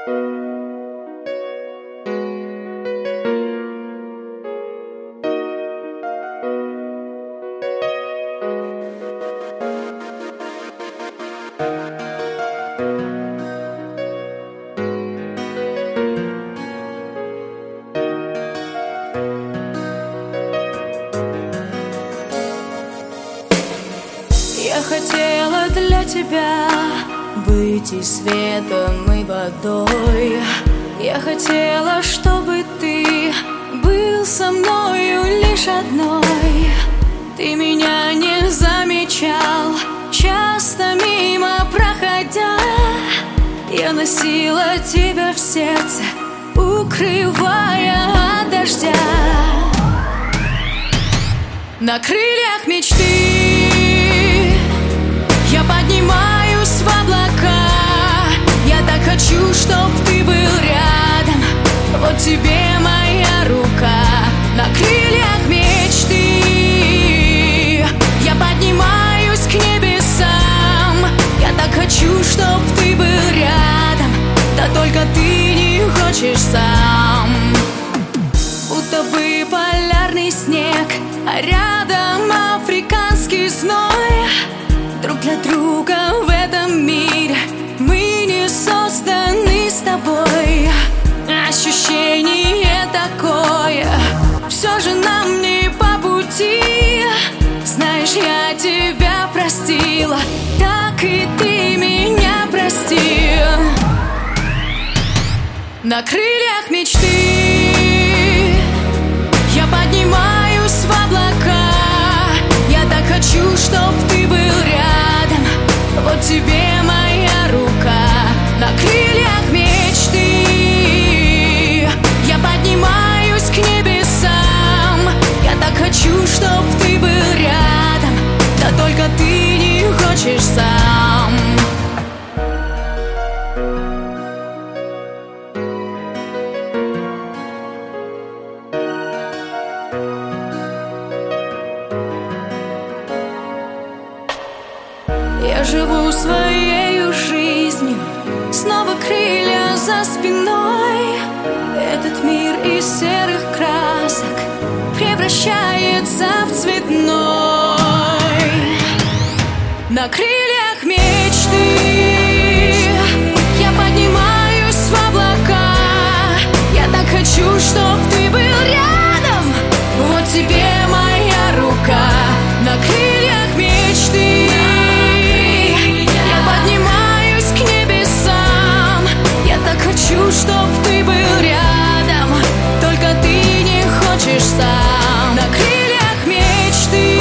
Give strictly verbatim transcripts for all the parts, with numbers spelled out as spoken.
Я хотела для тебя быть и светом, и водой. Я хотела, чтобы ты был со мною лишь одной. Ты меня не замечал, часто мимо проходя. Я носила тебя в сердце, укрывая от дождя. На крыльях мечты я поднимаюсь в облака. Я так хочу, чтоб ты был рядом. Вот тебе моя рука. На крыльях мечты я поднимаюсь к небесам. Я так хочу, чтоб ты был рядом. Да только ты не хочешь сам. Будто бы полярный снег, а рядом африканский зной. Друг для друга в этом мире мы не созданы с тобой. Ощущение такое, все же нам не по пути. Знаешь, я тебя простила, так и ты меня прости. На крыльях мечты я поднимаюсь в облака. Я так хочу, чтоб ты был рядом. Вот тебе моя рука. На крыльях мечты я поднимаюсь к небесам. Я так хочу, чтоб ты был рядом. Да только ты не хочешь сам. Я живу своею жизнью, снова крылья за спиной. Этот мир из серых красок превращается в цветной. На крыльях мечты я поднимаюсь в облака. Я так хочу, чтоб ты был рядом. Вот тебе моя рука. На крыльях мечты хочу, чтоб ты был рядом, только ты не хочешь сам. На крыльях мечты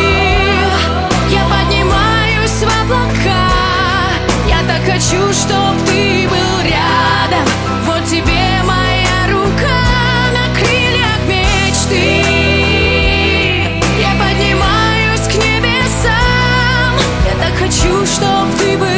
я поднимаюсь в облака. Я так хочу, чтоб ты был рядом. Вот тебе моя рука. На крыльях мечты я поднимаюсь к небесам. Я так хочу, чтоб ты был